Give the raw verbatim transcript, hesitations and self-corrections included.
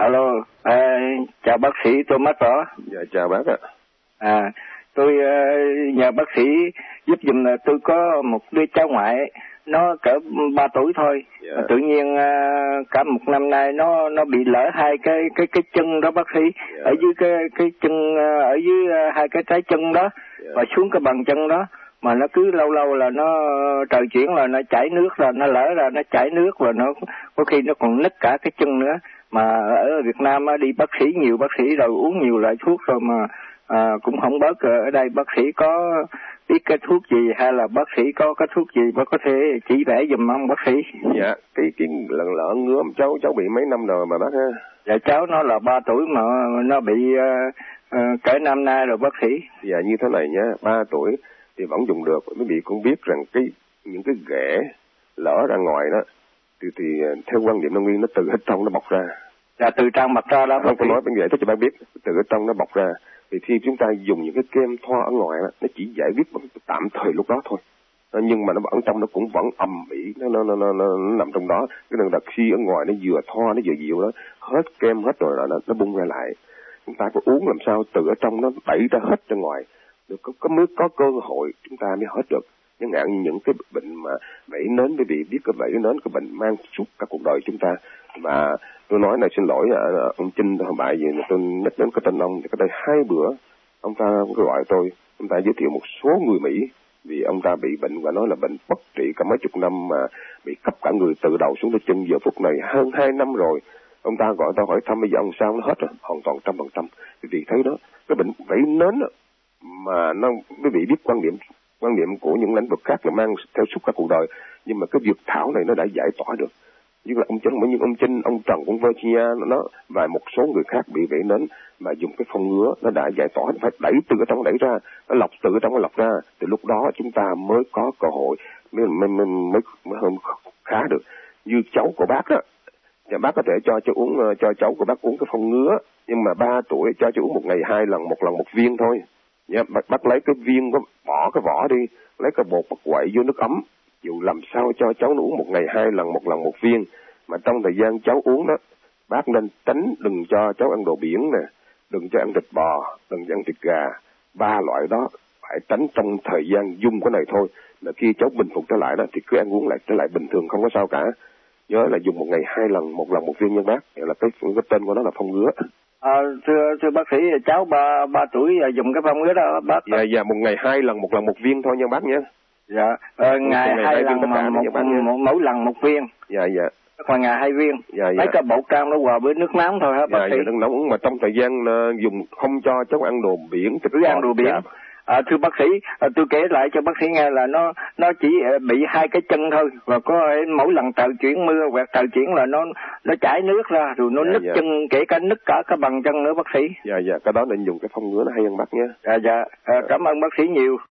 Alo, à, chào bác sĩ, tôi mất rõ. Dạ, chào bác ạ. À, tôi uh, nhờ bác sĩ giúp dùm là tôi có một đứa cháu ngoại, nó cỡ ba tuổi thôi. Dạ. Tự nhiên uh, cả một năm nay nó nó bị lỡ hai cái cái cái chân đó bác sĩ. Dạ. Ở dưới cái cái chân uh, ở dưới uh, hai cái trái chân đó. Dạ. Và xuống cái bàn chân đó. Mà nó cứ lâu lâu là nó trời chuyển là nó chảy nước, là nó lỡ ra nó chảy nước, và nó có khi nó còn nứt cả cái chân nữa. Mà ở Việt Nam á, đi bác sĩ nhiều bác sĩ rồi uống nhiều loại thuốc rồi mà à, cũng không bớt. Ở đây bác sĩ có biết cái thuốc gì hay là bác sĩ có cái thuốc gì bác có thể chỉ vẽ giùm không bác sĩ? Dạ, cái cái lần lỡ ngứa cháu cháu bị mấy năm rồi mà bác ha? Dạ cháu nó là ba tuổi mà nó bị uh, uh, cỡ năm nay rồi bác sĩ. Dạ như thế này nhá, ba tuổi thì vẫn dùng được. Quý vị cũng biết rằng cái những cái ghẻ lỡ ra ngoài đó thì, thì theo quan niệm đông y nó từ hết trong nó bọc ra. Dạ từ trong mặt ra đó. Không có nói bên giải thích cho bác biết, từ ở trong nó bọc ra. Thì khi chúng ta dùng những cái kem thoa ở ngoài đó, nó chỉ giải quyết tạm thời lúc đó thôi. Nhưng mà nó ở trong nó cũng vẫn ầm ĩ, nó nó, nó nó nó nằm trong đó. Cái lần đặc khi ở ngoài nó vừa thoa nó vừa dịu đó, hết kem hết rồi là nó nó bung ra lại. Chúng ta có uống làm sao từ ở trong nó đẩy ra hết ra ngoài. Được có có mới có cơ hội chúng ta mới hết được. Chẳng hạn như những cái bệnh mà vẩy nến, bởi vì biết cái vẩy nến cái bệnh mang suốt cả cuộc đời chúng ta. Mà tôi nói này xin lỗi ông Trinh hồi bại gì tôi nhắc đến cái tên ông thì cách đây hai bữa ông ta gọi tôi, ông ta giới thiệu một số người Mỹ vì ông ta bị bệnh và nói là bệnh bất trị cả mấy chục năm mà bị khắp cả người từ đầu xuống tới chân, giờ phút này hơn hai năm rồi. Ông ta gọi ta hỏi thăm bây giờ ông sao, nó hết rồi, hoàn toàn trăm phần trăm. Vì thấy đó cái bệnh vẩy nến đó, mà nó quý vị biết quan niệm quan niệm của những lĩnh vực khác là mang theo suốt cả cuộc đời, nhưng mà cái dược thảo này nó đã giải tỏa được. Như là ông Trinh, như ông Trinh, ông Trần cũng Virginia nó và một số người khác bị vẩy nến mà dùng cái phong ngứa nó đã giải tỏa, phải đẩy từ ở trong đẩy ra, nó lọc từ ở trong nó lọc ra, từ lúc đó chúng ta mới có cơ hội mới mới mới, mới, mới khá được. Như cháu của bác đó, nhà bác có thể cho cho uống cho cháu của bác uống cái phong ngứa, nhưng mà ba tuổi cho cho uống một ngày hai lần, một lần một viên thôi. Nha, bác, bác lấy cái viên có bỏ cái vỏ đi, lấy cái bột bác quậy vô nước ấm, dù làm sao cho cháu nó uống một ngày hai lần, một lần một viên. Mà trong thời gian cháu uống đó, bác nên tránh đừng cho cháu ăn đồ biển nè, đừng cho ăn thịt bò, đừng cho ăn thịt gà, ba loại đó phải tránh trong thời gian dùng cái này thôi. Là khi cháu bình phục trở lại đó thì cứ ăn uống lại trở lại bình thường, không có sao cả. Nhớ là dùng một ngày hai lần, một lần một viên nha bác. Là cái, cái tên của nó là phong ngứa. À, thưa thưa bác sĩ, cháu ba ba tuổi dùng cái phong ngứa đó bác. Dạ dạ, một ngày hai lần, một lần một viên thôi nha bác nhé. Dạ, à, ngày hai, hai lần mà một, một, một mỗi lần một viên. Dạ dạ. Còn ngày hai viên. Dạ dạ. Mấy cái bột cam nó hòa với nước nóng thôi hả bác dạ, sĩ? Dạ, nước nóng, mà trong thời gian uh, dùng không cho cháu ăn đồ biển, thịt cứ ăn đồ biển. Dạ. À, thưa bác sĩ, à, tôi kể lại cho bác sĩ nghe là nó nó chỉ bị hai cái chân thôi, và có mỗi lần trời chuyển mưa hoặc trời chuyển là nó nó chảy nước ra, rồi nó dạ, nứt dạ. chân, kể cả nứt cả cái bàn chân nữa bác sĩ. Dạ dạ, cái đó nên dùng cái phong ngứa nó hay hơn bác nhé. Dạ dạ, à, cảm ơn bác sĩ nhiều.